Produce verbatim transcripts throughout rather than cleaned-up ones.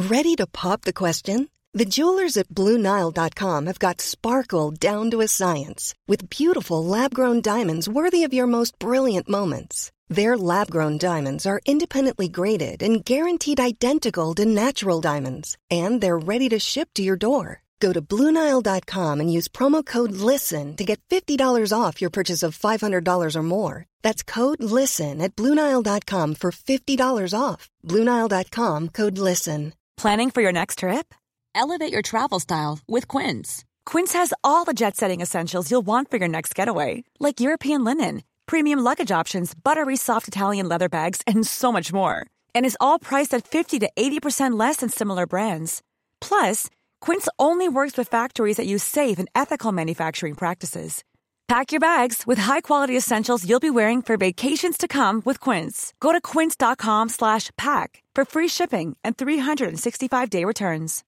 Ready to pop the question? The jewelers at Blue Nile dot com have got sparkle down to a science with beautiful lab-grown diamonds worthy of your most brilliant moments. Their lab-grown diamonds are independently graded and guaranteed identical to natural diamonds, and they're ready to ship to your door. Go to Blue Nile dot com and use promo code LISTEN to get fifty dollars off your purchase of five hundred dollars or more. That's code LISTEN at Blue Nile dot com for fifty dollars off. Blue Nile dot com, code LISTEN. Planning for your next trip? Elevate your travel style with Quince. Quince has all the jet-setting essentials you'll want for your next getaway, like European linen, premium luggage options, buttery soft Italian leather bags, and so much more. And is all priced at fifty to eighty percent less than similar brands. Plus, Quince only works with factories that use safe and ethical manufacturing practices. Pack your bags with high-quality essentials you'll be wearing for vacations to come with Quince. Go to quince.com slash pack for free shipping and three sixty-five day returns.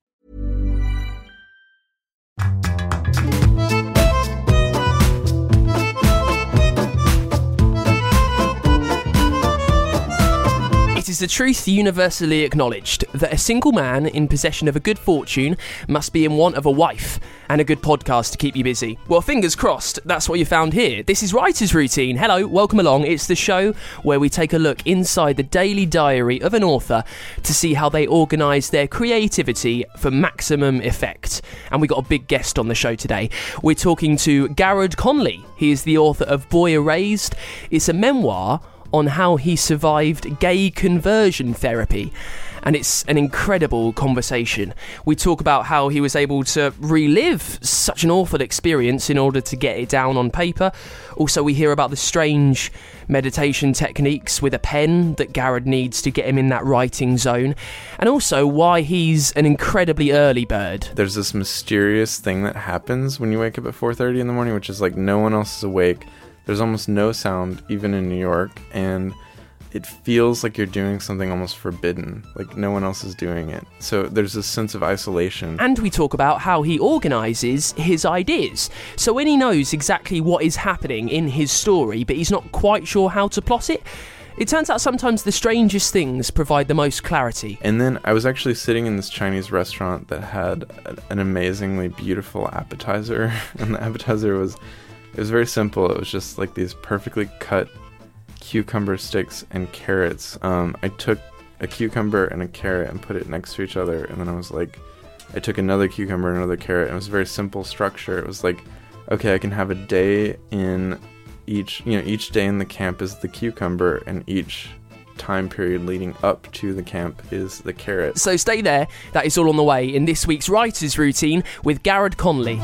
It is a truth universally acknowledged that a single man in possession of a good fortune must be in want of a wife and a good podcast to keep you busy. Well, fingers crossed, that's what you found here. This is Writer's Routine. Hello, welcome along. It's the show where we take a look inside the daily diary of an author to see how they organise their creativity for maximum effect. And we got a big guest on the show today. We're talking to Garrard Conley. He is the author of Boy Erased. It's a memoir on how he survived gay conversion therapy. And it's an incredible conversation. We talk about how he was able to relive such an awful experience in order to get it down on paper. Also, we hear about the strange meditation techniques with a pen that Garrard needs to get him in that writing zone. And also why he's an incredibly early bird. There's this mysterious thing that happens when you wake up at four thirty in the morning, which is like no one else is awake. There's almost no sound, even in New York, and it feels like you're doing something almost forbidden, like no one else is doing it. So there's this sense of isolation. And we talk about how he organises his ideas. So when he knows exactly what is happening in his story, but he's not quite sure how to plot it, it turns out sometimes the strangest things provide the most clarity. And then I was actually sitting in this Chinese restaurant that had an amazingly beautiful appetizer, and the appetizer was... It was very simple. It was just like these perfectly cut cucumber sticks and carrots. Um, I took a cucumber and a carrot and put it next to each other, and then I was like, I took another cucumber and another carrot, and it was a very simple structure. It was like, okay, I can have a day in each, you know, each day in the camp is the cucumber, and each time period leading up to the camp is the carrot. So stay there. That is all on the way in this week's Writer's Routine with Garrard Conley.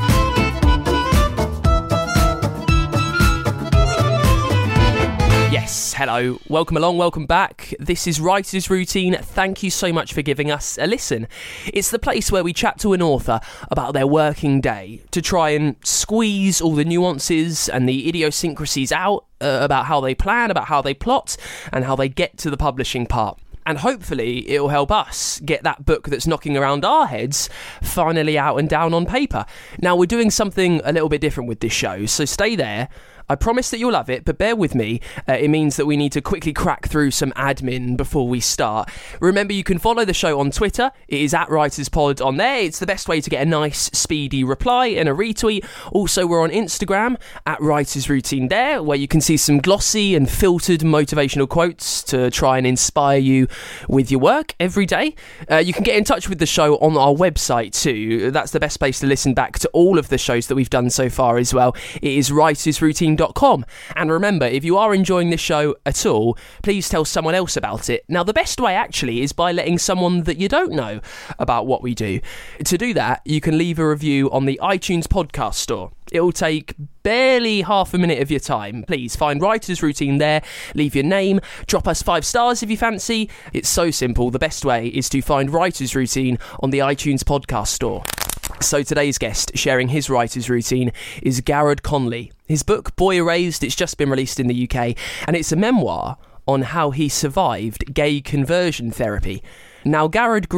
Yes, hello, welcome along, welcome back. This is Writer's Routine. Thank you so much for giving us a listen. It's the place where we chat to an author about their working day to try and squeeze all the nuances and the idiosyncrasies out uh, about how they plan, about how they plot, and how they get to the publishing part. And hopefully it'll help us get that book that's knocking around our heads finally out and down on paper. Now, we're doing something a little bit different with this show, so stay there. I promise that you'll love it, but bear with me. Uh, it means that we need to quickly crack through some admin before we start. Remember, you can follow the show on Twitter. It is at WritersPod on there. It's the best way to get a nice, speedy reply and a retweet. Also, we're on Instagram, at Writers Routine there, where you can see some glossy and filtered motivational quotes to try and inspire you with your work every day. Uh, you can get in touch with the show on our website too. That's the best place to listen back to all of the shows that we've done so far as well. It is writers routine dot com. And remember, if you are enjoying this show at all, please tell someone else about it. Now, the best way actually is by letting someone that you don't know about what we do. To do that, you can leave a review on the iTunes podcast store. It'll take barely half a minute of your time. Please find Writer's Routine there, leave your name, drop us five stars if you fancy. It's so simple. The best way is to find Writer's Routine on the iTunes podcast store. So today's guest sharing his writer's routine is Garrard Conley. His book, Boy Erased, it's just been released in the U K, and it's a memoir on how he survived gay conversion therapy. Now, Garrard grew up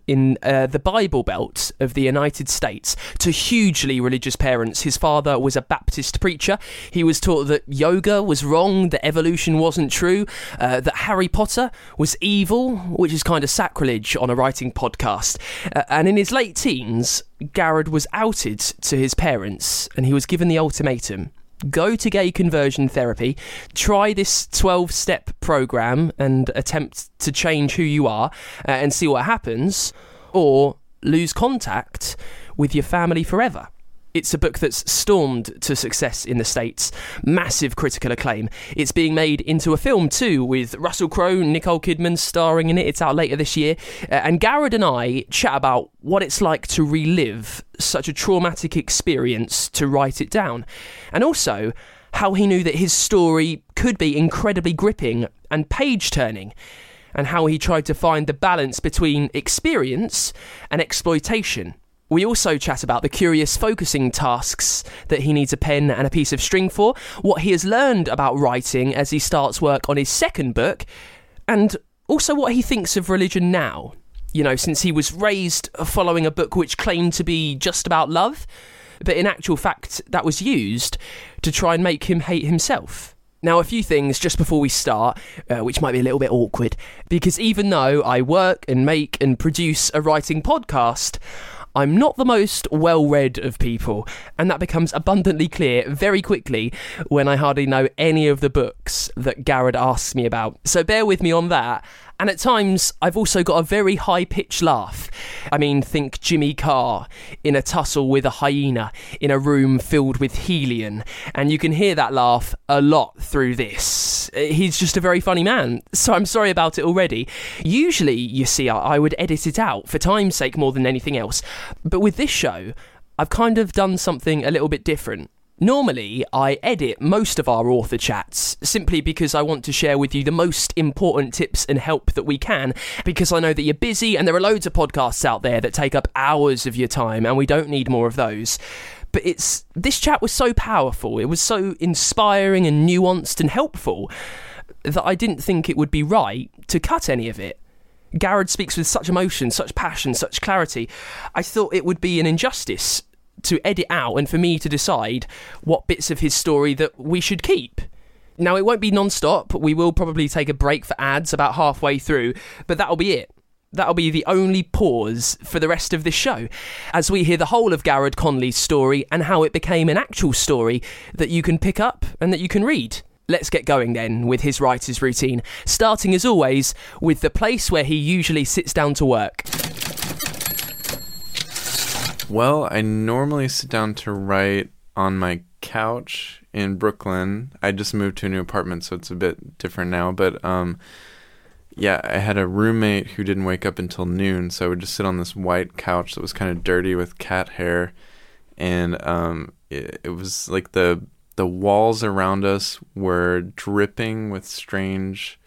in uh, the Bible Belt of the United States to hugely religious parents. His father was a Baptist preacher. He was taught that yoga was wrong, that evolution wasn't true, uh, that Harry Potter was evil, which is kind of sacrilege on a writing podcast. Uh, and in his late teens, Garrod was outed to his parents, and he was given the ultimatum: go to gay conversion therapy, try this twelve-step program and attempt to change who you are uh, and see what happens, or lose contact with your family forever. It's a book that's stormed to success in the States, massive critical acclaim. It's being made into a film too, with Russell Crowe, Nicole Kidman starring in it. It's out later this year. Uh, and Garrod and I chat about what it's like to relive such a traumatic experience to write it down. And also how he knew that his story could be incredibly gripping and page-turning, and how he tried to find the balance between experience and exploitation. We also chat about the curious focusing tasks that he needs a pen and a piece of string for, what he has learned about writing as he starts work on his second book, and also what he thinks of religion now. You know, since he was raised following a book which claimed to be just about love, but in actual fact that was used to try and make him hate himself. Now, a few things just before we start, uh, which might be a little bit awkward, because even though I work and make and produce a writing podcast, I'm not the most well-read of people, and that becomes abundantly clear very quickly when I hardly know any of the books that Garrod asks me about. So bear with me on that. And at times, I've also got a very high-pitched laugh. I mean, think Jimmy Carr in a tussle with a hyena in a room filled with helium. And you can hear that laugh a lot through this. He's just a very funny man, so I'm sorry about it already. Usually, you see, I would edit it out for time's sake more than anything else. But with this show, I've kind of done something a little bit different. Normally, I edit most of our author chats, simply because I want to share with you the most important tips and help that we can, because I know that you're busy and there are loads of podcasts out there that take up hours of your time, and we don't need more of those. But it's this chat was so powerful, it was so inspiring and nuanced and helpful, that I didn't think it would be right to cut any of it. Garrod speaks with such emotion, such passion, such clarity. I thought it would be an injustice to edit out and for me to decide what bits of his story that we should keep. Now, it won't be non-stop. We will probably take a break for ads about halfway through, but that'll be it. That'll be the only pause for the rest of this show, as we hear the whole of Garrod Conley's story and how it became an actual story that you can pick up and that you can read. Let's get going then with his writer's routine, starting as always with the place where he usually sits down to work. Well, I normally sit down to write on my couch in Brooklyn. I just moved to a new apartment, so it's a bit different now. But um, yeah, I had a roommate who didn't wake up until noon, so I would just sit on this white couch that was kind of dirty with cat hair. And um, it, it was like the the walls around us were dripping with strange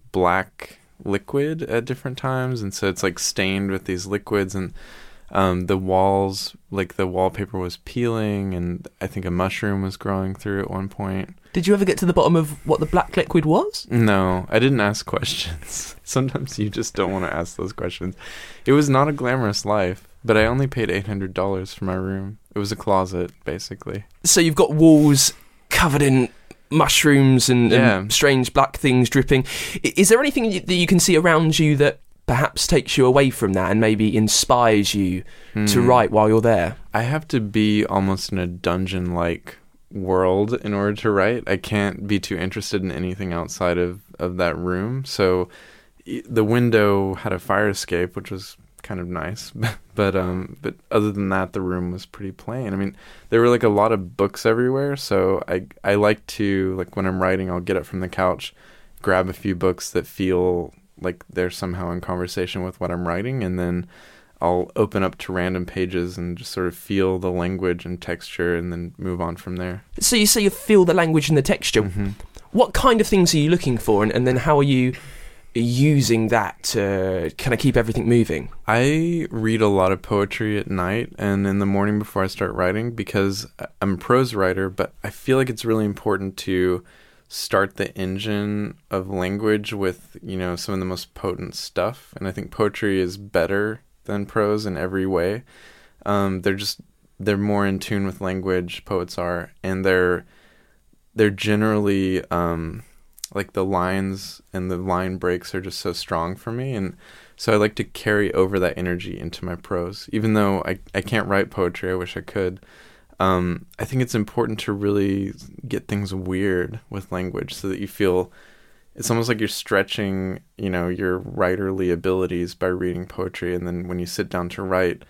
black liquid at different times. And so it's like stained with these liquids, and Um, the walls, like the wallpaper was peeling, and I think a mushroom was growing through at one point. Did you ever get to the bottom of what the black liquid was? No, I didn't ask questions. Sometimes you just don't want to ask those questions. It was not a glamorous life, but I only paid eight hundred dollars for my room. It was a closet, basically. So you've got walls covered in mushrooms and, yeah. and strange black things dripping. Is there anything that you can see around you that perhaps takes you away from that and maybe inspires you hmm. to write while you're there? I have to be almost in a dungeon-like world in order to write. I can't be too interested in anything outside of, of that room. So the window had a fire escape, which was kind of nice. but um, but other than that, the room was pretty plain. I mean, there were like a lot of books everywhere. So I, I like to, like when I'm writing, I'll get up from the couch, grab a few books that feel like they're somehow in conversation with what I'm writing, and then I'll open up to random pages and just sort of feel the language and texture and then move on from there. So you say you feel the language and the texture. Mm-hmm. What kind of things are you looking for, and, and then how are you using that to kind of keep everything moving? I read a lot of poetry at night and in the morning before I start writing, because I'm a prose writer, but I feel like it's really important to start the engine of language with, you know, some of the most potent stuff. And I think poetry is better than prose in every way. Um, they're just they're more in tune with language. Poets are, and they're they're generally um, like the lines and the line breaks are just so strong for me, and so I like to carry over that energy into my prose. Even though I I can't write poetry, I wish I could. Um, I think it's important to really get things weird with language so that you feel it's almost like you're stretching, you know, your writerly abilities by reading poetry. And then when you sit down to write,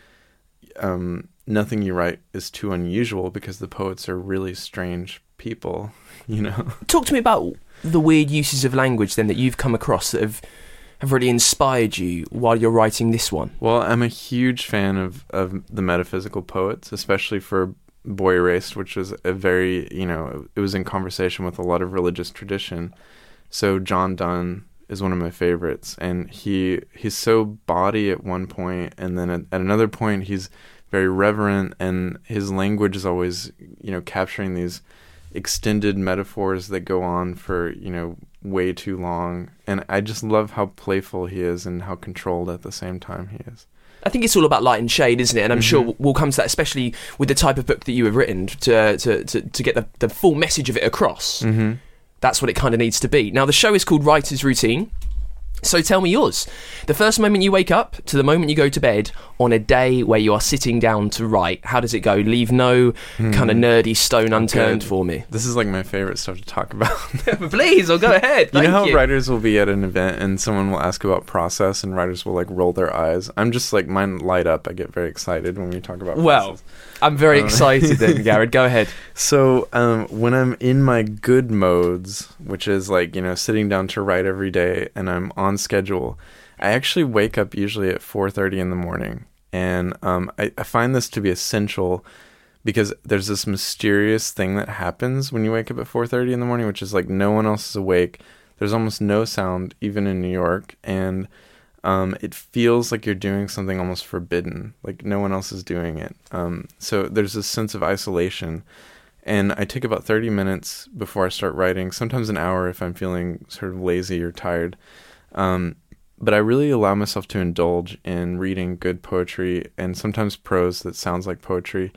um, nothing you write is too unusual because the poets are really strange people, you know. Talk to me about the weird uses of language then that you've come across that have, have really inspired you while you're writing this one. Well, I'm a huge fan of, of the metaphysical poets, especially for Boy Erased, which was a very, you know, it was in conversation with a lot of religious tradition. So John Donne is one of my favorites, and he he's so bawdy at one point, and then at, at another point he's very reverent, and his language is always, you know, capturing these extended metaphors that go on for, you know, way too long. And I just love how playful he is and how controlled at the same time he is. I think it's all about light and shade, isn't it? And I'm mm-hmm. sure we'll come to that, especially with the type of book that you have written, to to, to, to get the, the full message of it across. Mm-hmm. That's what it kind of needs to be. Now, the show is called Writer's Routine. So tell me yours. The first moment you wake up to the moment you go to bed on a day where you are sitting down to write, how does it go? Leave no mm. kind of nerdy stone unturned Good. for me. This is like my favorite stuff to talk about. Please, I'll go ahead. You Thank know how you. writers will be at an event and someone will ask about process and writers will like roll their eyes? I'm just like, mine light up. I get very excited when we talk about process. Well, I'm very um, excited then, Garrett. Go ahead. So um, when I'm in my good modes, which is like, you know, sitting down to write every day and I'm on schedule, I actually wake up usually at four thirty in the morning. And um, I, I find this to be essential because there's this mysterious thing that happens when you wake up at four thirty in the morning, which is like no one else is awake. There's almost no sound, even in New York. And um, it feels like you're doing something almost forbidden, like no one else is doing it. Um, so there's this sense of isolation. And I take about thirty minutes before I start writing, sometimes an hour if I'm feeling sort of lazy or tired. Um, but I really allow myself to indulge in reading good poetry and sometimes prose that sounds like poetry.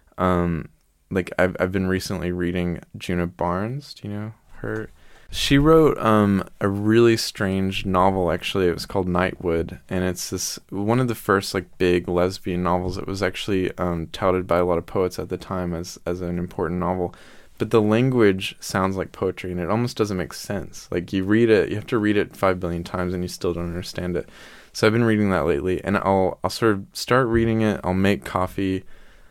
Um, like I've I've been recently reading Djuna Barnes. Do you know her? She wrote um, a really strange novel, actually. It was called Nightwood, and it's this one of the first like big lesbian novels. It was actually um, touted by a lot of poets at the time as as an important novel. But the language sounds like poetry, and it almost doesn't make sense. Like you read it, you have to read it five billion times, and you still don't understand it. So I've been reading that lately, and I'll I'll sort of start reading it. I'll make coffee,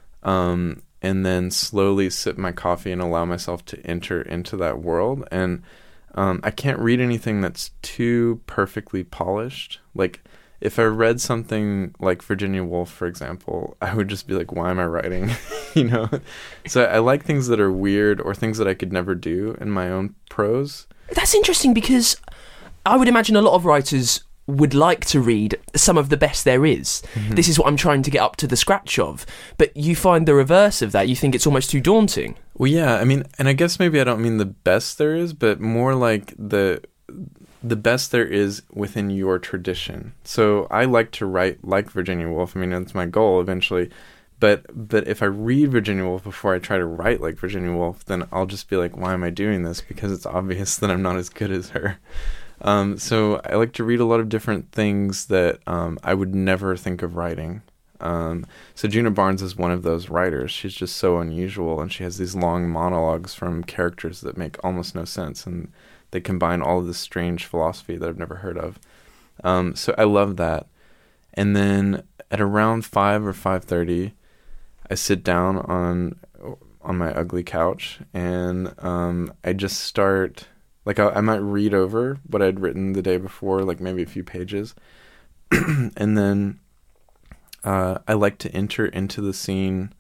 um, and then slowly sip my coffee and allow myself to enter into that world. And Um, I can't read anything that's too perfectly polished. Like, if I read something like Virginia Woolf, for example, I would just be like, why am I writing? you know? So I like things that are weird or things that I could never do in my own prose. That's interesting because I would imagine a lot of writers would like to read some of the best there is. Mm-hmm. This is what I'm trying to get up to the scratch of. But you find the reverse of that. You think it's almost too daunting. Well, yeah, I mean, and I guess maybe I don't mean the best there is, but more like the the best there is within your tradition. So I like to write like Virginia Woolf. I mean, that's my goal eventually. But but if I read Virginia Woolf before I try to write like Virginia Woolf, then I'll just be like, why am I doing this? Because it's obvious that I'm not as good as her. Um, so I like to read a lot of different things that um, I would never think of writing. Um, so Djuna Barnes is one of those writers. She's just so unusual, and she has these long monologues from characters that make almost no sense, and they combine all of this strange philosophy that I've never heard of. Um, so I love that. And then at around five or five thirty, I sit down on on my ugly couch, and um, I just start. Like, I, I might read over what I'd written the day before, like maybe a few pages. And then uh, I like to enter into the scene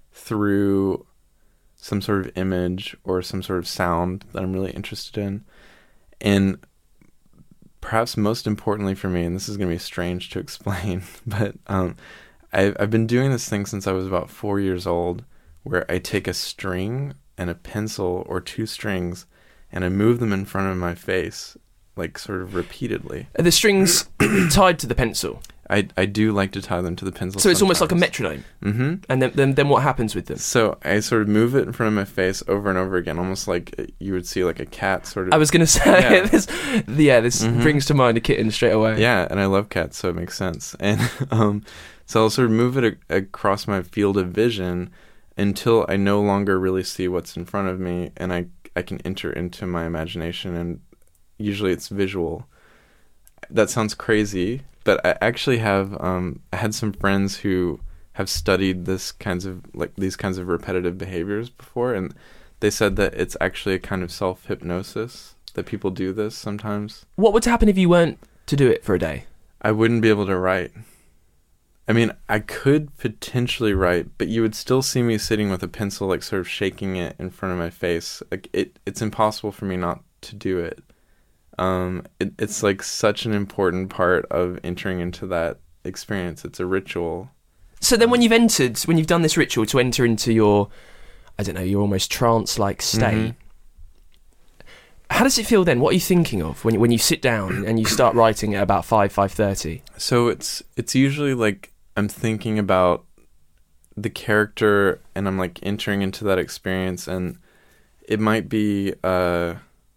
through some sort of image or some sort of sound that I'm really interested in. And perhaps most importantly for me, and this is going to be strange to explain, but um, I've, I've been doing this thing since I was about four years old, where I take a string and a pencil or two strings and I move them in front of my face, like sort of repeatedly. Are the strings tied to the pencil? I, I do like to tie them to the pencil. So it's sometimes. almost like a metronome. Mm-hmm. And then, then then what happens with them? So I sort of move it in front of my face over and over again, almost like you would see like a cat sort of. I was going to say, Yeah. this, yeah, this Mhm. brings to mind a kitten straight away. Yeah, and I love cats, so it makes sense. And um, so I'll sort of move it a- across my field of vision until I no longer really see what's in front of me, and I I can enter into my imagination, and usually it's visual. That sounds crazy, but I actually have um, I had some friends who have studied this kinds of like these kinds of repetitive behaviors before, and they said that it's actually a kind of self-hypnosis, that people do this sometimes. What would happen if you weren't to do it for a day? I wouldn't be able to write. I mean, I could potentially write, but you would still see me sitting with a pencil, like sort of shaking it in front of my face. Like it, it's impossible for me not to do it. Um, it, it's like such an important part of entering into that experience. It's a ritual. So then when you've entered, when you've done this ritual to enter into your, I don't know, your almost trance-like state, Mhm. how does it feel then? What are you thinking of when you, when you sit down and you start writing at about five, five thirty? So it's it's usually like I'm thinking about the character, and I'm like entering into that experience, and it might be uh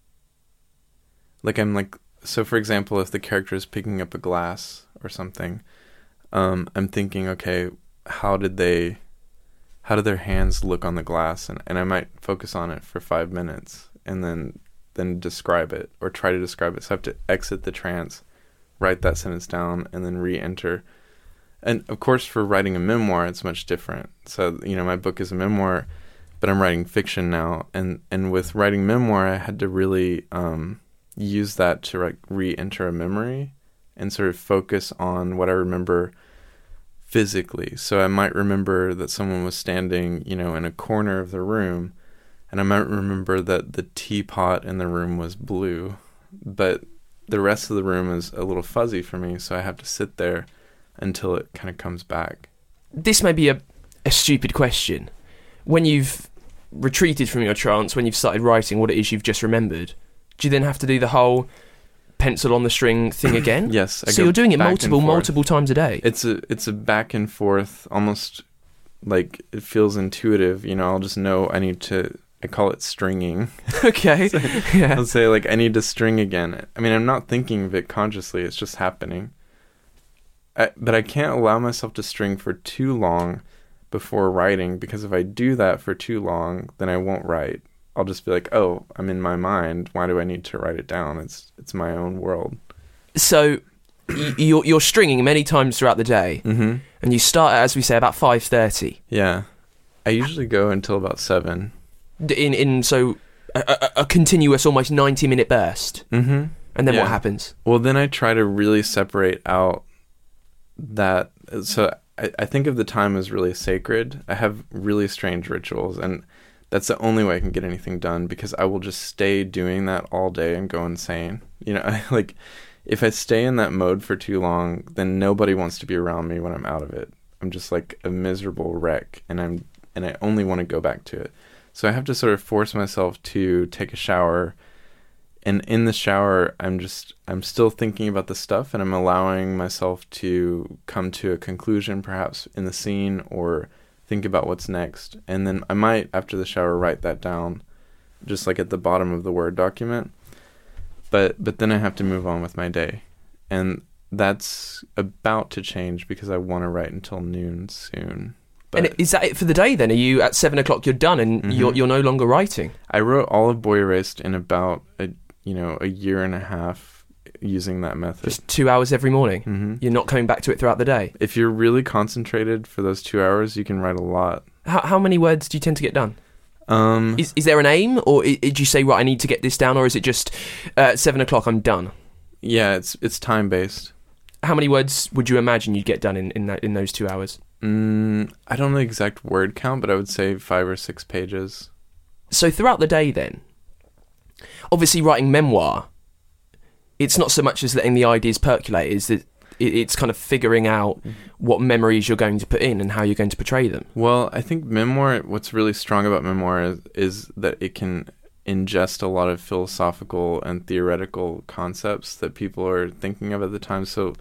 like I'm like so for example, if the character is picking up a glass or something, um I'm thinking, okay, how did they how did their hands look on the glass, and, and I might focus on it for five minutes and then then describe it or try to describe it. So I have to exit the trance, write that sentence down, and then re-enter. And of course, for writing a memoir, it's much different. So, you know, my book is a memoir, but I'm writing fiction now. And, and with writing memoir, I had to really um, use that to like re-enter a memory and sort of focus on what I remember physically. So I might remember that someone was standing, you know, in a corner of the room, and I might remember that the teapot in the room was blue, but the rest of the room is a little fuzzy for me, so I have to sit there until it kind of comes back. This may be a, a stupid question. When you've retreated from your trance, when you've started writing what it is you've just remembered, do you then have to do the whole pencil on the string thing again? Yes. I so go you're doing it back and multiple, forth. multiple times a day? It's a it's a back and forth, almost like it feels intuitive. You know, I'll just know I need to. I call it stringing. Okay. So yeah. I'll say like I need to string again. I mean, I'm not thinking of it consciously. It's just happening. I, but I can't allow myself to string for too long before writing, because if I do that for too long, then I won't write. I'll just be like, oh, I'm in my mind. Why do I need to write it down? It's it's my own world. So y- you're you're stringing many times throughout the day, Mm-hmm. and you start at, as we say, about five thirty. Yeah. I usually go until about seven. In in so a, a, a continuous, almost ninety minute burst, Mm-hmm. and then Yeah. what happens? Well, then I try to really separate out that. So I, I think of the time as really sacred. I have really strange rituals, and that's the only way I can get anything done, because I will just stay doing that all day and go insane. You know, I, like if I stay in that mode for too long, then nobody wants to be around me when I'm out of it. I'm just like a miserable wreck, and I'm and I only want to go back to it. So I have to sort of force myself to take a shower, and in the shower, I'm just, I'm still thinking about the stuff, and I'm allowing myself to come to a conclusion, perhaps in the scene, or think about what's next. And then I might, after the shower, write that down, just like at the bottom of the Word document. But, but then I have to move on with my day. And that's about to change, because I want to write until noon soon. But And is that it for the day then? Are you at seven o'clock? You're done, and Mhm. you're you're no longer writing. I wrote all of Boy Erased in about a you know a year and a half using that method. Just two hours every morning. hmm You're not coming back to it throughout the day. If you're really concentrated for those two hours, you can write a lot. How how many words do you tend to get done? Um, Is is there an aim, or i- did you say, right, I need to get this down, or is it just uh, at seven o'clock I'm done? yeah, it's it's time based. How many words would you imagine you'd get done in in, that, in those two hours? Mm, I don't know the exact word count, but I would say five or six pages. So throughout the day then, obviously writing memoir, it's not so much as letting the ideas percolate, is that it, it's kind of figuring out what memories you're going to put in and how you're going to portray them. Well, I think memoir, what's really strong about memoir is, is that it can ingest a lot of philosophical and theoretical concepts that people are thinking of at the time. So,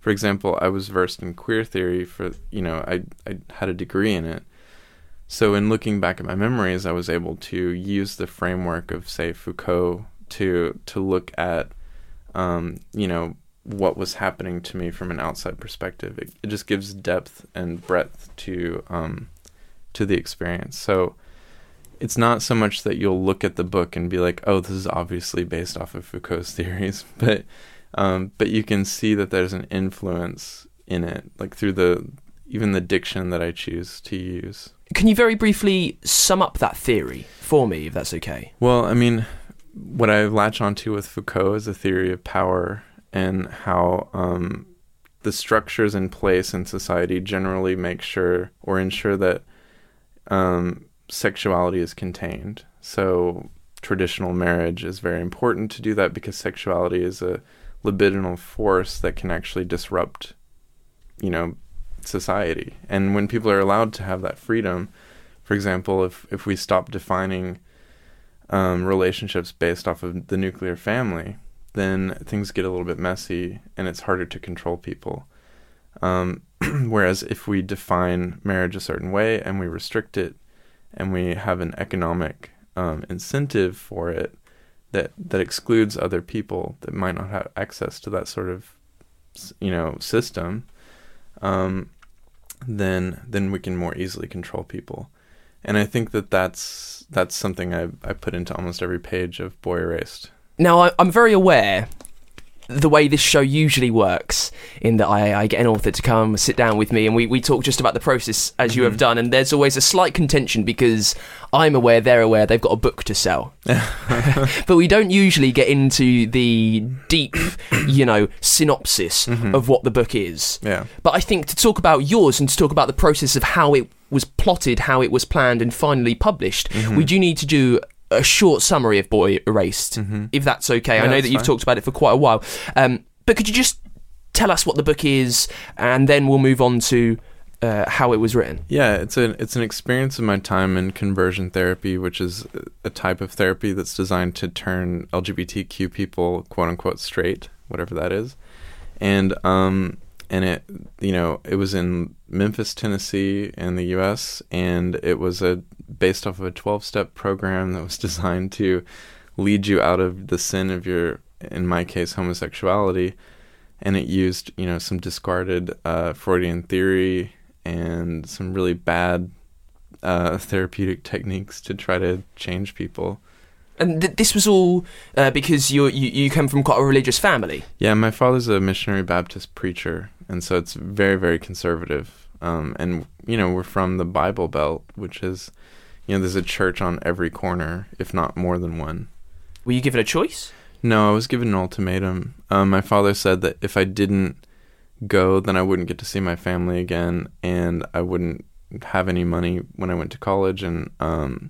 For example, I was versed in queer theory for, you know, I, I had a degree in it. So in looking back at my memories, I was able to use the framework of, say, Foucault to to look at, um, you know, what was happening to me from an outside perspective. It, it just gives depth and breadth to um, to the experience. So it's not so much that you'll look at the book and be like, oh, this is obviously based off of Foucault's theories, but um, but you can see that there's an influence in it, like through the even the diction that I choose to use. Can you very briefly sum up that theory for me, if that's okay? Well, I mean, what I latch onto with Foucault is a theory of power and how um, the structures in place in society generally make sure or ensure that um, sexuality is contained. So traditional marriage is very important to do that because sexuality is a libidinal force that can actually disrupt, you know, society. And when people are allowed to have that freedom, for example, if if we stop defining um, relationships based off of the nuclear family, then things get a little bit messy and it's harder to control people. Um, whereas if we define marriage a certain way and we restrict it and we have an economic um, incentive for it that that excludes other people that might not have access to that sort of, you know, system, um, then then we can more easily control people. And I think that that's that's something I I put into almost every page of Boy Erased. Now, I, I'm very aware the way this show usually works, in that I, I get an author to come sit down with me and we, we talk just about the process as mm-hmm. you have done, and there's always a slight contention because I'm aware, they're aware, they've got a book to sell. But we don't usually get into the deep, you know, synopsis mm-hmm. of what the book is. Yeah. But I think to talk about yours and to talk about the process of how it was plotted, how it was planned and finally published, mm-hmm. we do need to do a short summary of Boy Erased, mm-hmm. if that's okay. Yeah, I know that you've fine. talked about it for quite a while. Um, but could you just tell us what the book is, and then we'll move on to uh, how it was written? Yeah, it's an it's an experience of my time in conversion therapy, which is a type of therapy that's designed to turn L G B T Q people, quote unquote, straight, whatever that is. And um and it you know it was in Memphis, Tennessee, in the U S, and it was a based off of a twelve-step program that was designed to lead you out of the sin of your, in my case, homosexuality. And it used, you know, some discarded uh, Freudian theory and some really bad uh, therapeutic techniques to try to change people. And th- this was all uh, because you you you come from quite a religious family. Yeah, my father's a missionary Baptist preacher, and so it's very, very conservative. Um, and, you know, we're from the Bible Belt, which is, you know, there's a church on every corner, if not more than one. Were you given a choice? No, I was given an ultimatum. Um, my father said that if I didn't go, then I wouldn't get to see my family again, and I wouldn't have any money when I went to college, and um,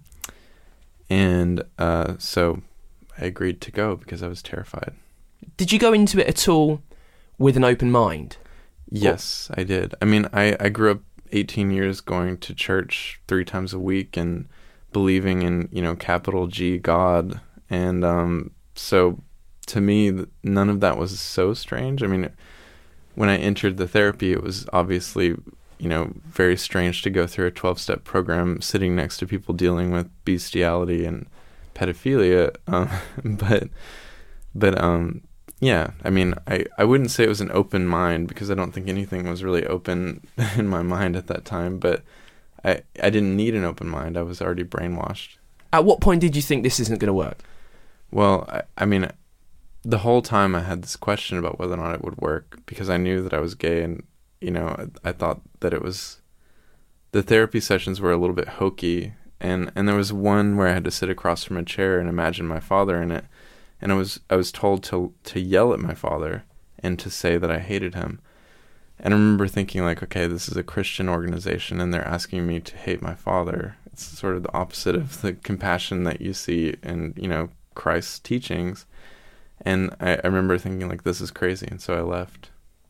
and uh, so I agreed to go because I was terrified. Did you go into it at all with an open mind? Yes, I did. I mean, I, I grew up eighteen years going to church three times a week and believing in, you know, capital G God. And um, so to me, none of that was so strange. I mean, when I entered the therapy, it was obviously, you know, very strange to go through a twelve-step program sitting next to people dealing with bestiality and pedophilia. Um, but, but, um, yeah, I mean, I, I wouldn't say it was an open mind because I don't think anything was really open in my mind at that time, but I, I didn't need an open mind. I was already brainwashed. At what point did you think this isn't going to work? Well, I, I mean, the whole time I had this question about whether or not it would work because I knew that I was gay, and, you know, I, I thought that it was, the therapy sessions were a little bit hokey, and, and there was one where I had to sit across from a chair and imagine my father in it. And I was I was told to to yell at my father and to say that I hated him. And I remember thinking, like, okay, this is a Christian organization and they're asking me to hate my father. It's sort of the opposite of the compassion that you see in, you know, Christ's teachings. And I, I remember thinking, like, this is crazy. And so I left.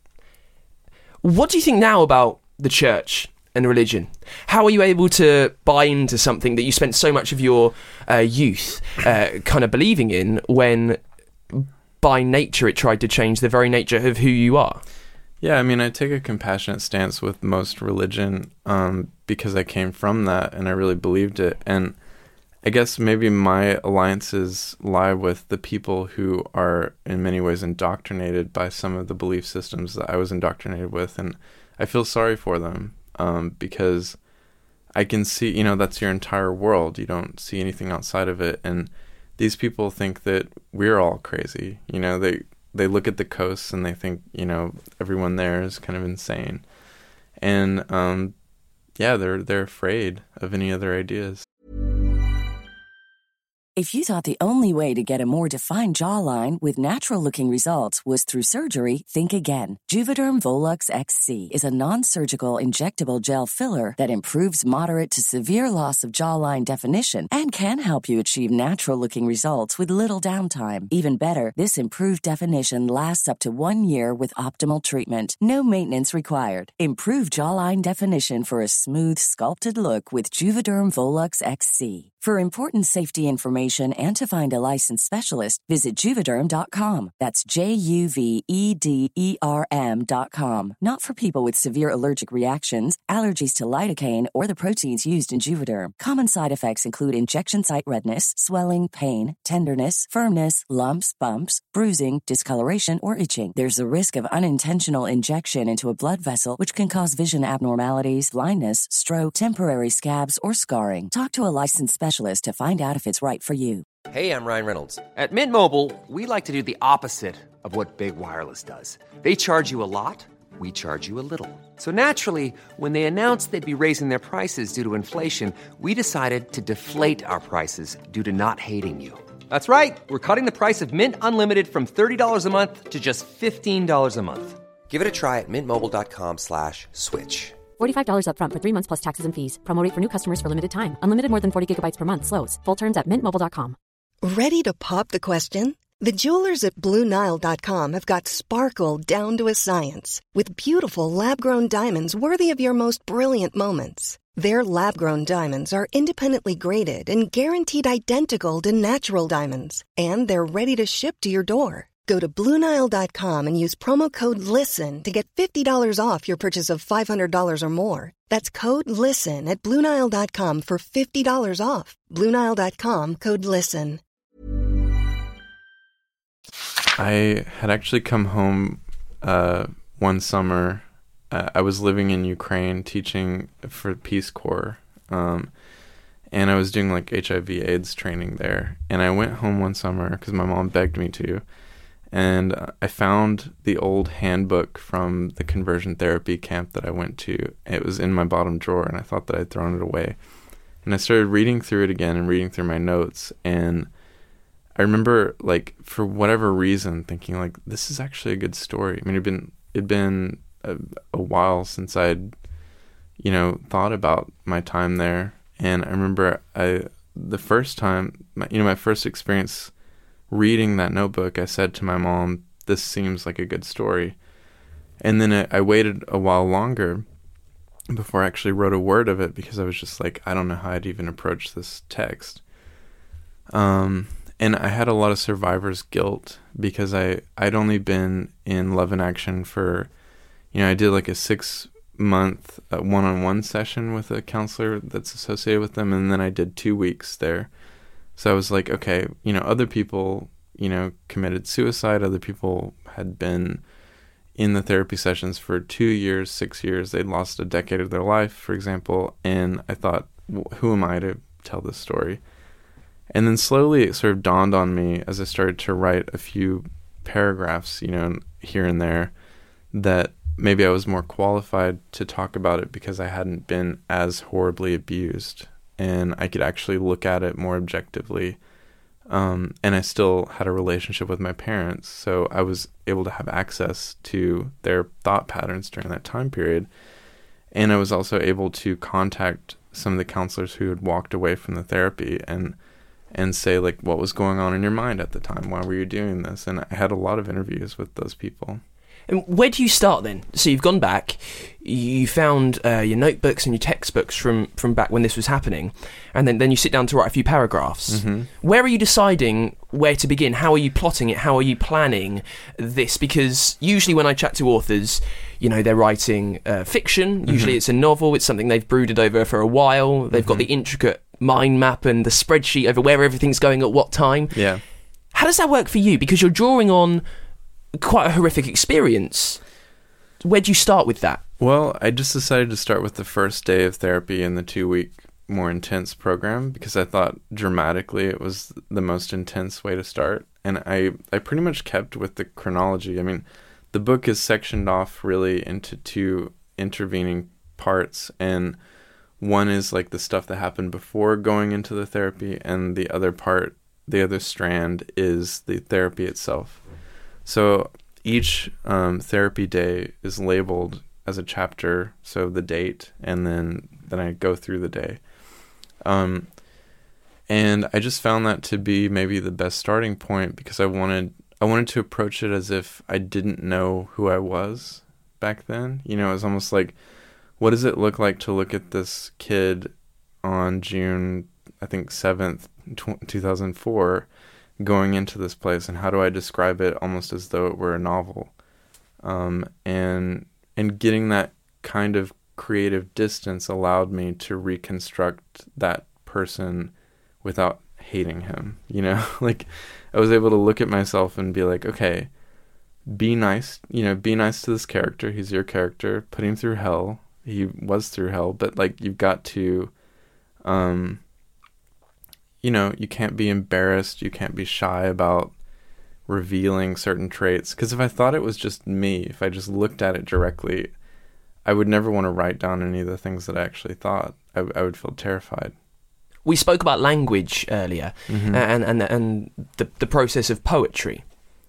What do you think now about the church and religion? How are you able to buy into something that you spent so much of your uh, youth uh, kind of believing in when by nature it tried to change the very nature of who you are? Yeah, I mean, I take a compassionate stance with most religion um, because I came from that and I really believed it. And I guess maybe my alliances lie with the people who are in many ways indoctrinated by some of the belief systems that I was indoctrinated with. And I feel sorry for them um, because I can see, you know, that's your entire world. You don't see anything outside of it. And these people think that we're all crazy. You know, they... They look at the coasts and they think, you know, everyone there is kind of insane. And, um, yeah, they're they're afraid of any other ideas. If you thought the only way to get a more defined jawline with natural-looking results was through surgery, think again. Juvederm Volux X C is a non-surgical injectable gel filler that improves moderate to severe loss of jawline definition and can help you achieve natural-looking results with little downtime. Even better, this improved definition lasts up to one year with optimal treatment. No maintenance required. Improve jawline definition for a smooth, sculpted look with Juvederm Volux X C. For important safety information and to find a licensed specialist, visit Juvederm dot com. That's J U V E D E R M dot com. Not for people with severe allergic reactions, allergies to lidocaine, or the proteins used in Juvederm. Common side effects include injection site redness, swelling, pain, tenderness, firmness, lumps, bumps, bruising, discoloration, or itching. There's a risk of unintentional injection into a blood vessel, which can cause vision abnormalities, blindness, stroke, temporary scabs, or scarring. Talk to a licensed specialist to find out if it's right for you. Hey, I'm Ryan Reynolds. At Mint Mobile, we like to do the opposite of what Big Wireless does. They charge you a lot, we charge you a little. So naturally, when they announced they'd be raising their prices due to inflation, we decided to deflate our prices due to not hating you. That's right. We're cutting the price of Mint Unlimited from thirty dollars a month to just fifteen dollars a month. Give it a try at mintmobile.com slash switch. forty-five dollars up front for three months plus taxes and fees. Promo rate for new customers for limited time. Unlimited more than forty gigabytes per month slows. Full terms at mint mobile dot com. Ready to pop the question? The jewelers at Blue Nile dot com have got sparkle down to a science with beautiful lab-grown diamonds worthy of your most brilliant moments. Their lab-grown diamonds are independently graded and guaranteed identical to natural diamonds. And they're ready to ship to your door. Go to Blue Nile dot com and use promo code LISTEN to get fifty dollars off your purchase of five hundred dollars or more. That's code LISTEN at Blue Nile dot com for fifty dollars off. Blue Nile dot com, code LISTEN. I had actually come home uh, one summer. Uh, I was living in Ukraine teaching for Peace Corps. Um, and I was doing like H I V AIDS training there. And I went home one summer because my mom begged me to. And I found the old handbook from the conversion therapy camp that I went to. It was in my bottom drawer, and I thought that I'd thrown it away. And I started reading through it again and reading through my notes. And I remember, like, for whatever reason, thinking, like, this is actually a good story. I mean, it'd been, it'd been a, a while since I'd, you know, thought about my time there. And I remember I the first time, my, you know, my first experience reading that notebook, I said to my mom, this seems like a good story. And then I, I waited a while longer before I actually wrote a word of it because I was just like, I don't know how I'd even approach this text. Um, and I had a lot of survivor's guilt because I, I'd only been in Love in Action for, you know, I did like a six month uh, one-on-one session with a counselor that's associated with them. And then I did two weeks there. So I was like, okay, you know, other people, you know, committed suicide. Other people had been in the therapy sessions for two years, six years. They'd lost a decade of their life, for example. And I thought, who am I to tell this story? And then slowly it sort of dawned on me as I started to write a few paragraphs, you know, here and there, that maybe I was more qualified to talk about it because I hadn't been as horribly abused. And I could actually look at it more objectively. Um, and I still had a relationship with my parents, so I was able to have access to their thought patterns during that time period. And I was also able to contact some of the counselors who had walked away from the therapy and and say, like, what was going on in your mind at the time? Why were you doing this? And I had a lot of interviews with those people. And where do you start then? So you've gone back, you found uh, your notebooks and your textbooks from, from back when this was happening, and then, then you sit down to write a few paragraphs. Mm-hmm. Where are you deciding where to begin? How are you plotting it? How are you planning this? Because usually when I chat to authors, you know, they're writing uh, fiction. Mm-hmm. Usually it's a novel. It's something they've brooded over for a while. They've mm-hmm. got the intricate mind map and the spreadsheet over where everything's going at what time. Yeah. How does that work for you? Because you're drawing on quite a horrific experience. Where do you start with that? Well, I just decided to start with the first day of therapy in the two-week more intense program because I thought dramatically it was the most intense way to start. And I, I pretty much kept with the chronology. I mean, the book is sectioned off really into two intervening parts, and one is like the stuff that happened before going into the therapy, and the other part, the other strand, is the therapy itself. So each um, therapy day is labeled as a chapter, so the date, and then then I go through the day. Um, and I just found that to be maybe the best starting point because I wanted I wanted to approach it as if I didn't know who I was back then. You know, it was almost like, what does it look like to look at this kid on June, I think, seventh, two thousand four, going into this place, and how do I describe it almost as though it were a novel? Um, and and getting that kind of creative distance allowed me to reconstruct that person without hating him, you know? Like, I was able to look at myself and be like, okay, be nice, you know, be nice to this character. He's your character. Put him through hell. He was through hell, but, like, you've got to, um, you know, you can't be embarrassed. You can't be shy about revealing certain traits. Because if I thought it was just me, if I just looked at it directly, I would never want to write down any of the things that I actually thought. I, I would feel terrified. We spoke about language earlier, mm-hmm. and, and, and the, the process of poetry.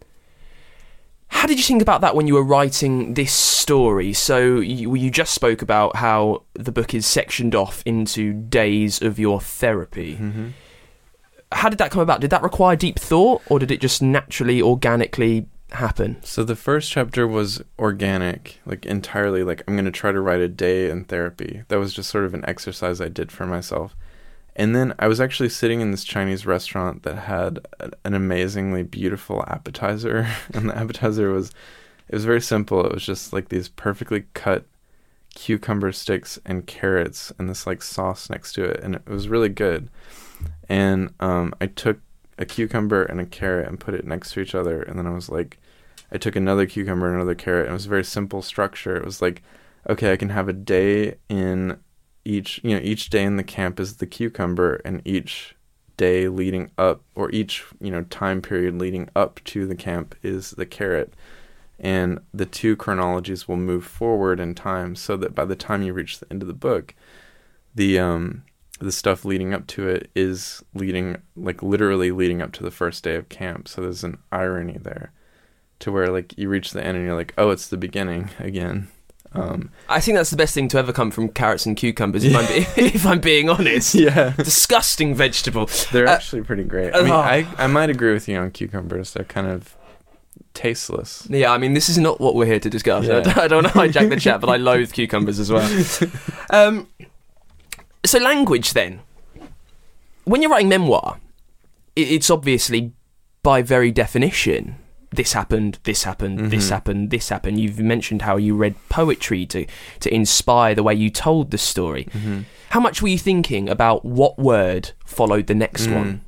How did you think about that when you were writing this story? So you, you just spoke about how the book is sectioned off into days of your therapy. Mm-hmm. How did that come about? Did that require deep thought, or did it just naturally, organically happen? So the first chapter was organic, like entirely like, I'm going to try to write a day in therapy. That was just sort of an exercise I did for myself. And then I was actually sitting in this Chinese restaurant that had an amazingly beautiful appetizer. And the appetizer was, it was very simple. It was just like these perfectly cut cucumber sticks and carrots and this like sauce next to it. And it was really good. And um, I took a cucumber and a carrot and put it next to each other. And then I was like, I took another cucumber and another carrot. And it was a very simple structure. It was like, okay, I can have a day in each, you know, each day in the camp is the cucumber, and each day leading up, or each, you know, time period leading up to the camp is the carrot. And the two chronologies will move forward in time so that by the time you reach the end of the book, the, um, the stuff leading up to it is leading, like literally leading up to the first day of camp. So there's an irony there to where like you reach the end and you're like, oh, it's the beginning again. Um, I think that's the best thing to ever come from carrots and cucumbers, if, yeah. I'm, be- if I'm being honest. Yeah. Disgusting vegetable. They're uh, actually pretty great. I mean, uh, I, I might agree with you on cucumbers. They're kind of tasteless. Yeah, I mean, this is not what we're here to discuss. Yeah. I don't want to hijack the chat, but I loathe cucumbers as well. Um, so language, then. When you're writing memoir, it's obviously, by very definition, this happened, this happened, mm-hmm. this happened, this happened. You've mentioned how you read poetry to, to inspire the way you told the story. Mm-hmm. How much were you thinking about what word followed the next mm. one?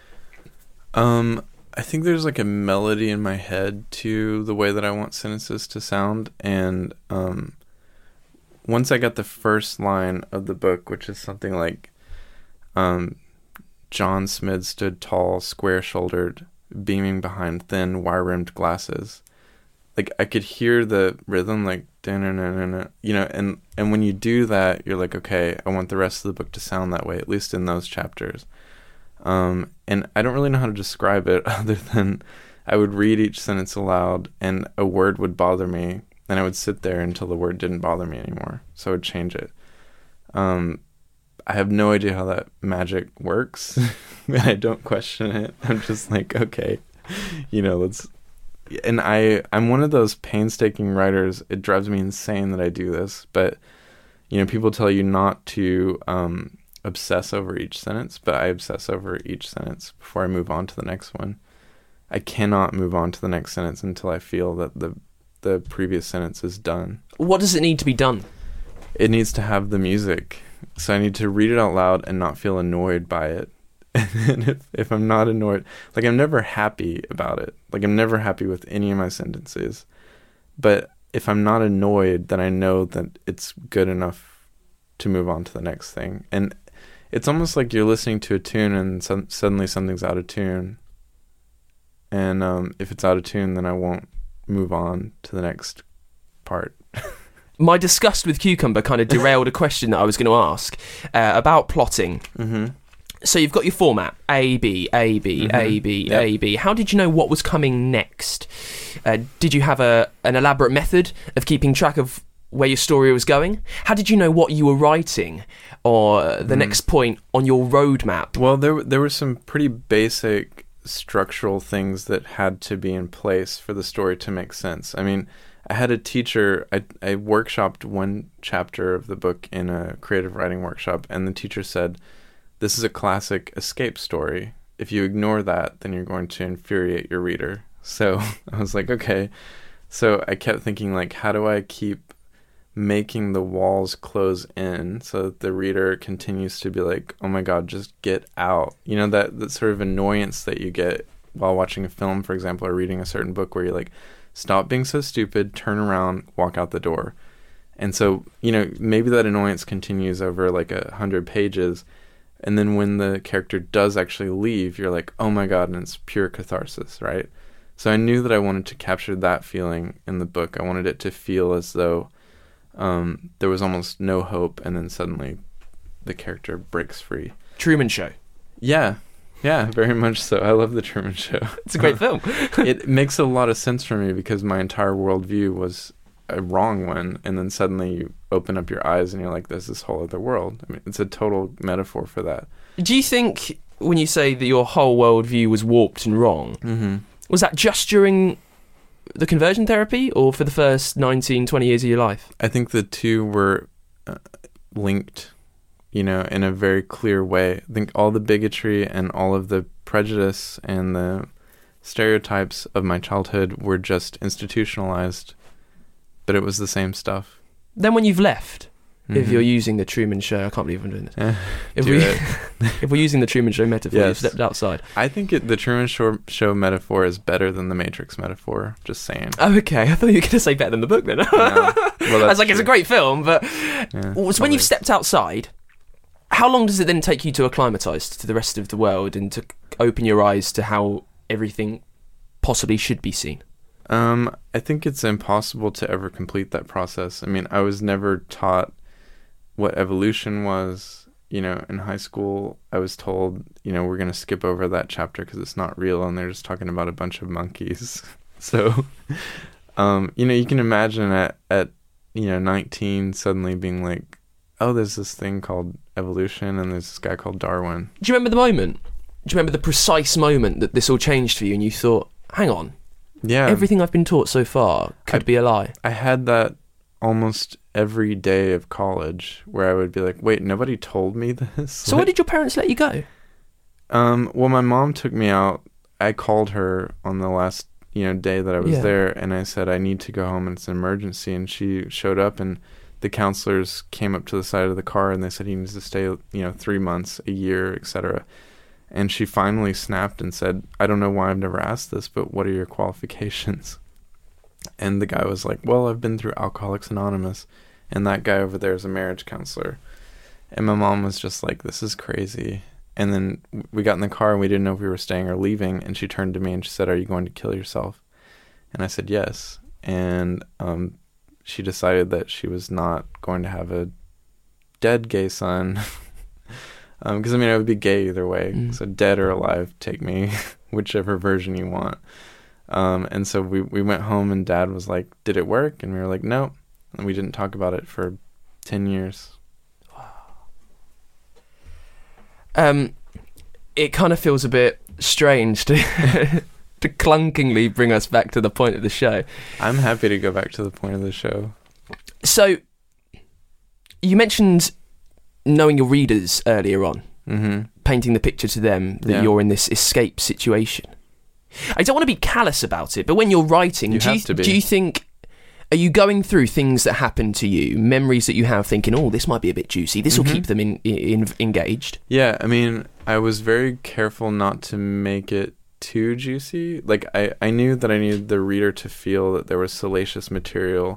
Um, I think there's like a melody in my head to the way that I want sentences to sound. And um, once I got the first line of the book, which is something like, um, John Smid stood tall, square-shouldered, beaming behind thin, wire-rimmed glasses. Like, I could hear the rhythm, like, da-na-na-na-na, you know, and, and when you do that, you're like, okay, I want the rest of the book to sound that way, at least in those chapters. Um, and I don't really know how to describe it other than I would read each sentence aloud, and a word would bother me, and I would sit there until the word didn't bother me anymore, so I would change it. Um, I have no idea how that magic works, and I don't question it. I'm just like, okay, you know, let's and I, I'm one of those painstaking writers. It drives me insane that I do this, but, you know, people tell you not to um, obsess over each sentence, but I obsess over each sentence before I move on to the next one. I cannot move on to the next sentence until I feel that the the previous sentence is done. What does it need to be done? It needs to have the music. So I need to read it out loud and not feel annoyed by it. And if, if I'm not annoyed, like I'm never happy about it. Like I'm never happy with any of my sentences. But if I'm not annoyed, then I know that it's good enough to move on to the next thing. And it's almost like you're listening to a tune and so- suddenly something's out of tune. And um, if it's out of tune, then I won't move on to the next part. My disgust with Cucumber kind of derailed a question that I was going to ask uh, about plotting. Mm-hmm. So you've got your format, A, B, A, B, Mm-hmm. A, B, Yep. A, B. How did you know what was coming next? Uh, did you have a an elaborate method of keeping track of where your story was going? How did you know what you were writing or the Mm. next point on your roadmap? Well, there there were some pretty basic structural things that had to be in place for the story to make sense. I mean, I had a teacher, I, I workshopped one chapter of the book in a creative writing workshop, and the teacher said, this is a classic escape story. If you ignore that, then you're going to infuriate your reader. So I was like, okay. So I kept thinking, like, how do I keep making the walls close in so that the reader continues to be like, oh my God, just get out. You know, that, that sort of annoyance that you get while watching a film, for example, or reading a certain book where you're like, stop being so stupid, turn around, walk out the door. And so, you know, maybe that annoyance continues over like a hundred pages. And then when the character does actually leave, you're like, oh my God, and it's pure catharsis, right? So I knew that I wanted to capture that feeling in the book. I wanted it to feel as though um, there was almost no hope, and then suddenly the character breaks free. Truman Show. Yeah. Yeah, very much so. I love The Truman Show. It's a great film. It makes a lot of sense for me because my entire worldview was a wrong one, and then suddenly you open up your eyes and you're like, there's this whole other world. I mean, it's a total metaphor for that. Do you think when you say that your whole worldview was warped and wrong, Mm-hmm. was that just during the conversion therapy or for the first nineteen, twenty years of your life? I think the two were uh, linked, you know, in a very clear way. I think all the bigotry and all of the prejudice and the stereotypes of my childhood were just institutionalized, but it was the same stuff. Then when you've left, Mm-hmm. if you're using the Truman Show, I can't believe I'm doing this. Eh, If, do we, it. if we're using the Truman Show metaphor, Yes. you've stepped outside. I think it, the Truman Show, show metaphor is better than the Matrix metaphor. Just saying. Oh, okay. I thought you were going to say better than the book then. No. Well, I was that's like, it's a true. great film, but Yeah, so when probably. you've stepped outside, how long does it then take you to acclimatise to the rest of the world and to open your eyes to how everything possibly should be seen? Um, I think it's impossible to ever complete that process. I mean, I was never taught what evolution was. You know, in high school, I was told, you know, we're going to skip over that chapter because it's not real, and they're just talking about a bunch of monkeys. So, um, you know, you can imagine at, at, you know, nineteen suddenly being like, oh, there's this thing called evolution, and there's this guy called Darwin. Do you remember the moment? Do you remember the precise moment that this all changed for you and you thought, hang on, Yeah. everything I've been taught so far could I- be a lie? I had that almost every day of college where I would be like, wait, nobody told me this? So why did your parents let you go? Um, well, my mom took me out. I called her on the last, you know, day that I was Yeah. there, and I said, I need to go home, and it's an emergency. And she showed up, and the counselors came up to the side of the car, and they said he needs to stay, you know, three months, a year, et cetera. And she finally snapped and said, I don't know why I've never asked this, but what are your qualifications? And the guy was like, well, I've been through Alcoholics Anonymous, and that guy over there is a marriage counselor. And my mom was just like, this is crazy. And then we got in the car, and we didn't know if we were staying or leaving, and she turned to me and she said, are you going to kill yourself? And I said, yes. And um, she decided that she was not going to have a dead gay son. Because, um, I mean, I would be gay either way. Mm. So dead or alive, take me, whichever version you want. Um, and so we, we went home, and Dad was like, did it work? And we were like, no. And we didn't talk about it for ten years. Um, it kind of feels a bit strange to to clunkingly bring us back to the point of the show. I'm happy to go back to the point of the show. So, you mentioned knowing your readers earlier on, mm-hmm. painting the picture to them that yeah. you're in this escape situation. I don't want to be callous about it, but when you're writing, you do, have you, to be. do you think, are you going through things that happen to you, memories that you have, thinking, oh, this might be a bit juicy, this will mm-hmm. keep them in, in, engaged? Yeah, I mean, I was very careful not to make it too juicy. Like, I, I knew that I needed the reader to feel that there was salacious material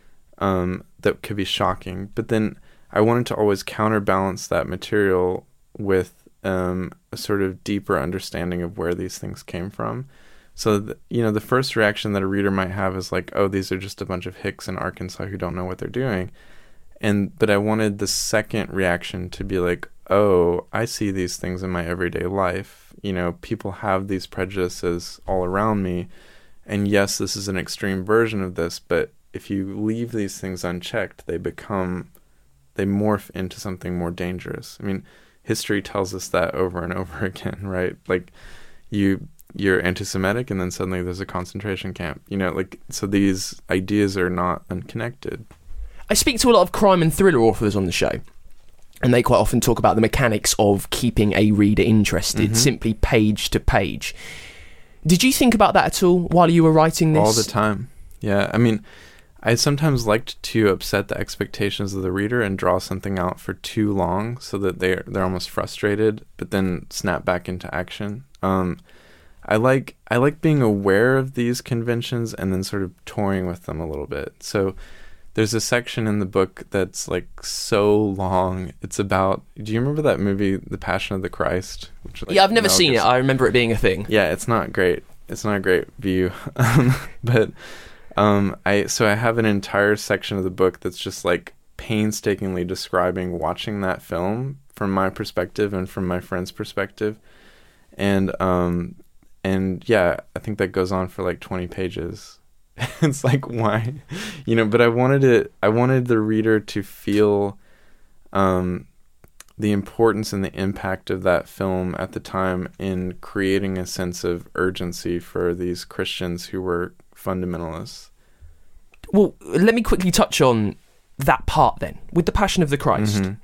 um, that could be shocking, but then I wanted to always counterbalance that material with um, a sort of deeper understanding of where these things came from. So, th- you know, the first reaction that a reader might have is like, oh, these are just a bunch of hicks in Arkansas who don't know what they're doing. And but I wanted the second reaction to be like, oh, I see these things in my everyday life. You know, people have these prejudices all around me. And yes, this is an extreme version of this, but if you leave these things unchecked, they become, they morph into something more dangerous. I mean, history tells us that over and over again, right? Like, you, you're anti-Semitic and then suddenly there's a concentration camp. You know, like, so these ideas are not unconnected. I speak to a lot of crime and thriller authors on the show, and they quite often talk about the mechanics of keeping a reader interested, mm-hmm. simply page to page. Did you think about that at all while you were writing this? All the time. Yeah, I mean, I sometimes liked to upset the expectations of the reader and draw something out for too long so that they're, they're almost frustrated, but then snap back into action. Um, I like I like being aware of these conventions and then sort of toying with them a little bit. So there's a section in the book that's like so long. It's about, do you remember that movie, The Passion of the Christ? Which, like, yeah, I've never Mel seen Gibson. it. I remember it being a thing. Yeah, it's not great. It's not a great view. um, but um, I so I have an entire section of the book that's just like painstakingly describing watching that film from my perspective and from my friend's perspective. And um, and yeah, I think that goes on for like twenty pages. It's like, why, you know, but I wanted it, I wanted the reader to feel um, the importance and the impact of that film at the time in creating a sense of urgency for these Christians who were fundamentalists. Well, let me quickly touch on that part then, with the Passion of the Christ. Mm-hmm.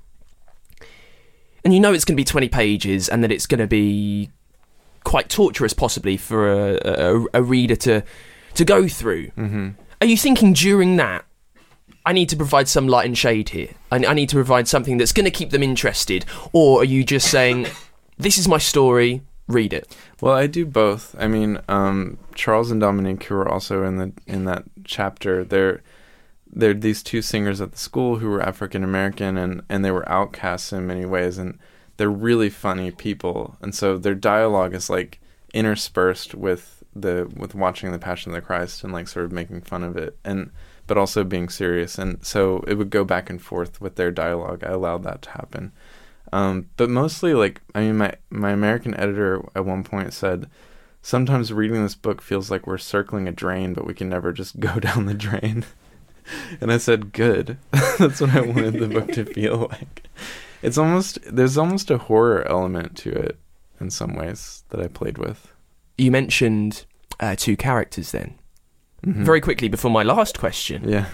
And you know it's going to be twenty pages and that it's going to be quite torturous possibly for a, a, a reader to... to go through. Mm-hmm. Are you thinking during that, I need to provide some light and shade here? I, I need to provide something that's going to keep them interested? Or are you just saying, this is my story, read it? Well, I do both. I mean, um, Charles and Dominique, who are also in the in that chapter, they're they're these two singers at the school who were African American, and, and they were outcasts in many ways, and they're really funny people. And so their dialogue is like interspersed with the with watching the Passion of the Christ and like sort of making fun of it, and but also being serious, and so it would go back and forth with their dialogue. I allowed that to happen, um, but mostly like I mean my my American editor at one point said, sometimes reading this book feels like we're circling a drain, but we can never just go down the drain. And I said, good. That's what I wanted the book to feel like. It's almost there's almost a horror element to it in some ways that I played with. You mentioned uh, two characters then. Mm-hmm. Very quickly before my last question. Yeah.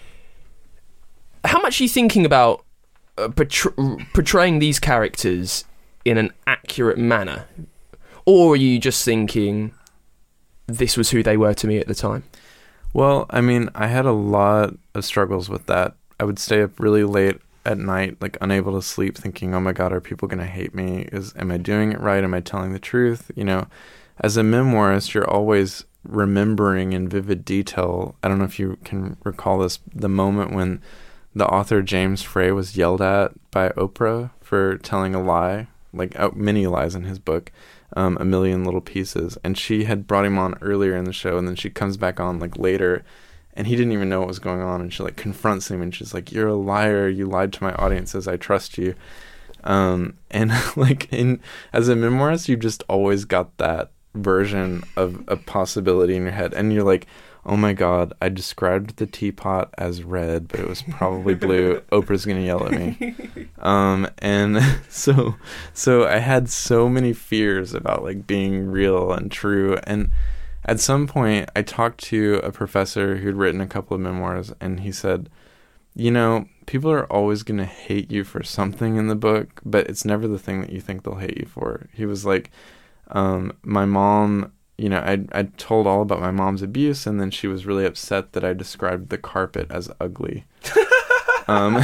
How much are you thinking about uh, portray- portraying these characters in an accurate manner? Or are you just thinking, this was who they were to me at the time? Well, I mean, I had a lot of struggles with that. I would stay up really late at night, like unable to sleep, thinking, oh my God, are people going to hate me? Is Am I doing it right? Am I telling the truth? You know, as a memoirist, you're always remembering in vivid detail. I don't know if you can recall this, the moment when the author James Frey was yelled at by Oprah for telling a lie, like uh, many lies in his book, um, A Million Little Pieces. And she had brought him on earlier in the show, and then she comes back on like later, and he didn't even know what was going on. And she like confronts him, and she's like, you're a liar. You lied to my audiences. I trust you. Um, and like in as a memoirist, you just always got that version of a possibility in your head, and you're like, oh my God, I described the teapot as red, but it was probably blue. Oprah's gonna yell at me. Um, and so so I had so many fears about like being real and true, and at some point, I talked to a professor who'd written a couple of memoirs, and he said, you know, people are always going to hate you for something in the book, but it's never the thing that you think they'll hate you for. He was like, um, my mom, you know, I I told all about my mom's abuse, and then she was really upset that I described the carpet as ugly. um,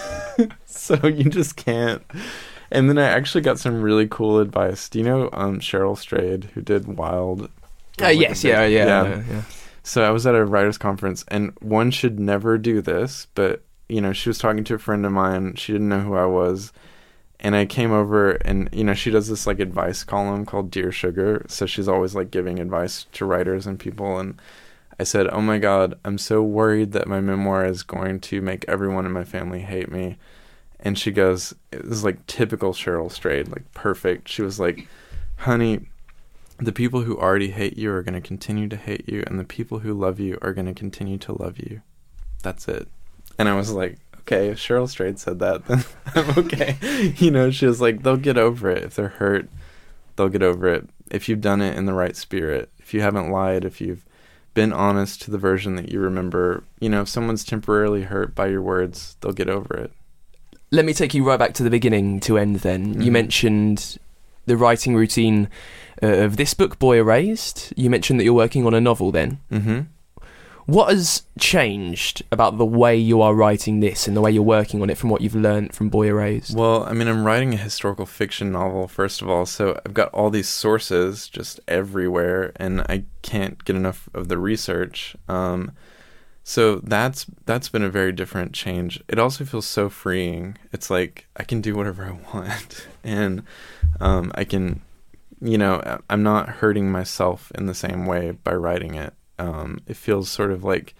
so you just can't. And then I actually got some really cool advice. Do you know um, Cheryl Strayed, who did Wild? Uh, yes, yeah, yeah, yeah. yeah, yeah. So I was at a writers' conference, and one should never do this, but, you know, she was talking to a friend of mine. She didn't know who I was. And I came over, and, you know, she does this, like, advice column called Dear Sugar. So she's always, like, giving advice to writers and people. And I said, oh, my God, I'm so worried that my memoir is going to make everyone in my family hate me. And she goes, it was, like, typical Cheryl Strayed, like, perfect. She was like, honey, the people who already hate you are going to continue to hate you, and the people who love you are going to continue to love you. That's it. And I was like, okay, if Cheryl Strayed said that, then I'm okay. You know, she was like, they'll get over it. If they're hurt, they'll get over it. If you've done it in the right spirit, if you haven't lied, if you've been honest to the version that you remember, you know, if someone's temporarily hurt by your words, they'll get over it. Let me take you right back to the beginning to end then. Mm-hmm. You mentioned the writing routine uh, of this book, Boy Erased. You mentioned that you're working on a novel then. Mm-hmm. What has changed about the way you are writing this and the way you're working on it from what you've learned from Boy Erased? Well, I mean, I'm writing a historical fiction novel, first of all, so I've got all these sources just everywhere, and I can't get enough of the research. Um, so that's that's been a very different change. It also feels so freeing. It's like I can do whatever I want, and um, I can, you know, I'm not hurting myself in the same way by writing it. Um, it feels sort of like,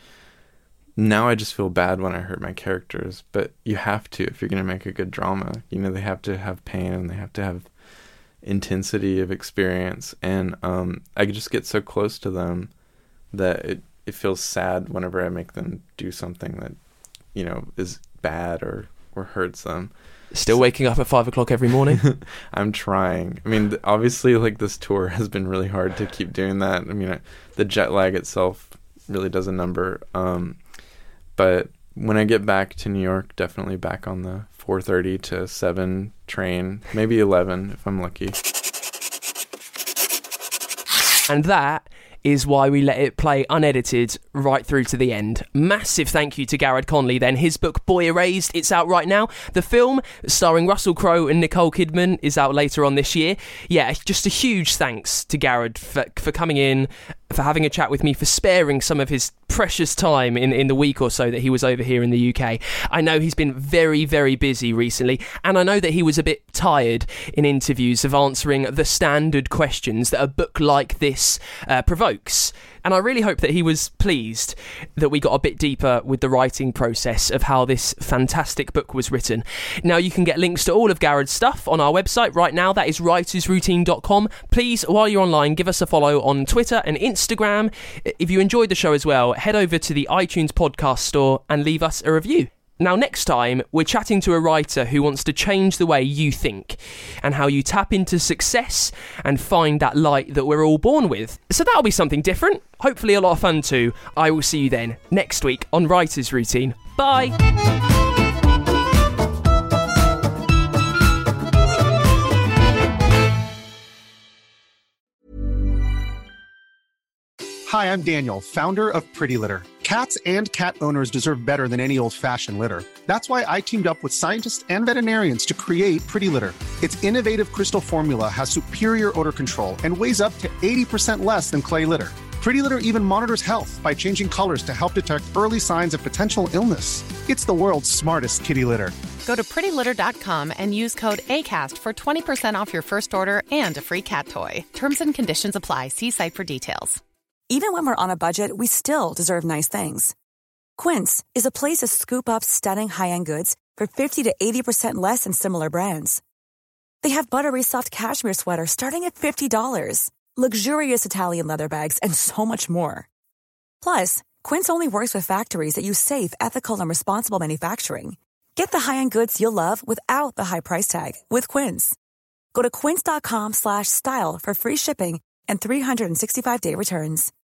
now I just feel bad when I hurt my characters, but you have to if you're going to make a good drama. You know, they have to have pain and they have to have intensity of experience, and um, I just get so close to them that it, it feels sad whenever I make them do something that, you know, is bad or, or hurts them. Still waking up at five o'clock every morning? I'm trying. I mean, obviously, like, this tour has been really hard to keep doing that. I mean, I, the jet lag itself really does a number. Um, but when I get back to New York, definitely back on the four thirty to seven train, maybe eleven if I'm lucky. And that is why we let it play unedited right through to the end. Massive thank you to Garrard Conley then. His book Boy Erased, it's out right now. The film, starring Russell Crowe and Nicole Kidman, is out later on this year. Yeah, just a huge thanks to Garrard for, for coming in, for having a chat with me, for sparing some of his precious time in, in the week or so that he was over here in the U K. I know he's been very, very busy recently, and I know that he was a bit tired in interviews of answering the standard questions that a book like this uh, provokes. And I really hope that he was pleased that we got a bit deeper with the writing process of how this fantastic book was written. Now, you can get links to all of Garrard's stuff on our website right now. That is writers routine dot com. Please, while you're online, give us a follow on Twitter and Instagram. If you enjoyed the show as well, head over to the iTunes podcast store and leave us a review. Now, next time, we're chatting to a writer who wants to change the way you think and how you tap into success and find that light that we're all born with. So that'll be something different. Hopefully a lot of fun too. I will see you then next week on Writer's Routine. Bye! Hi, I'm Daniel, founder of Pretty Litter. Cats and cat owners deserve better than any old-fashioned litter. That's why I teamed up with scientists and veterinarians to create Pretty Litter. Its innovative crystal formula has superior odor control and weighs up to eighty percent less than clay litter. Pretty Litter even monitors health by changing colors to help detect early signs of potential illness. It's the world's smartest kitty litter. Go to pretty litter dot com and use code ACAST for twenty percent off your first order and a free cat toy. Terms and conditions apply. See site for details. Even when we're on a budget, we still deserve nice things. Quince is a place to scoop up stunning high-end goods for fifty to eighty percent less than similar brands. They have buttery soft cashmere sweaters starting at fifty dollars, luxurious Italian leather bags, and so much more. Plus, Quince only works with factories that use safe, ethical, and responsible manufacturing. Get the high-end goods you'll love without the high price tag with Quince. Go to quince dot com slash style for free shipping and three hundred sixty-five day returns.